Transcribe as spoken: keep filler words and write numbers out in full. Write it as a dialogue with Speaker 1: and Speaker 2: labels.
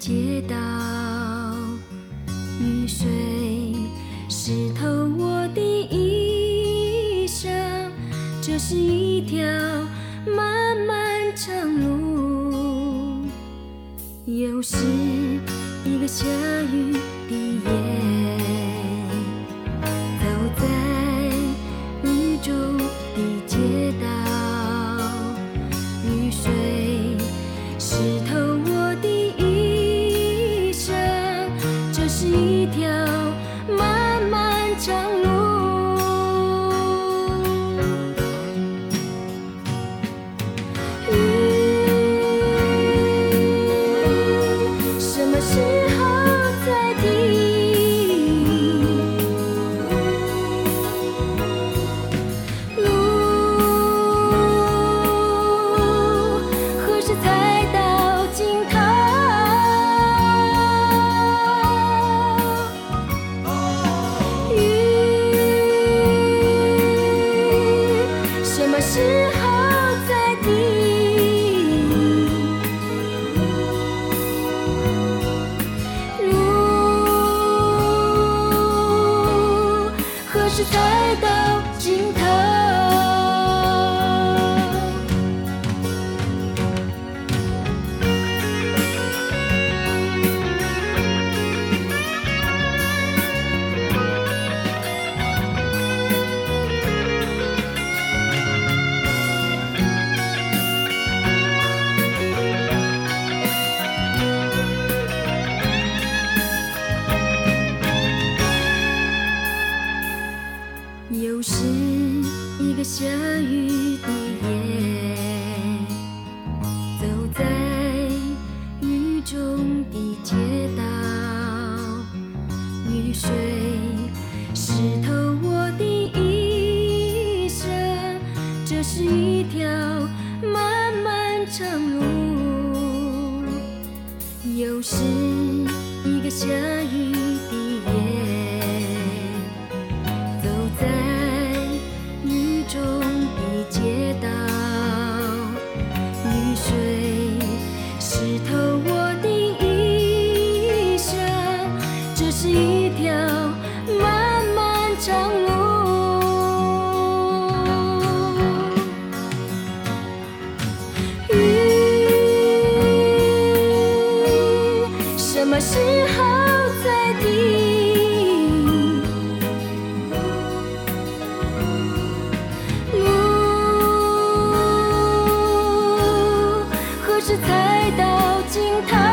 Speaker 1: 街道，雨水湿透我的衣裳，这是一条漫漫长路，又是一个下雨的夜，走在雨中的街道，雨水湿透我的衣裳，这是一条漫漫长路。雨什么时候才停？路何时才到尽头？雨什么时候才停？路何时才到尽头？又是一个下雨的夜，走在雨中的街道，雨水湿透我的衣裳，这是一条漫漫长路，又是一个下雨的夜，走在雨中的街道，雨水湿透我的衣裳，这是一条漫漫长路。雨什么时候才停？路何时才到尽头？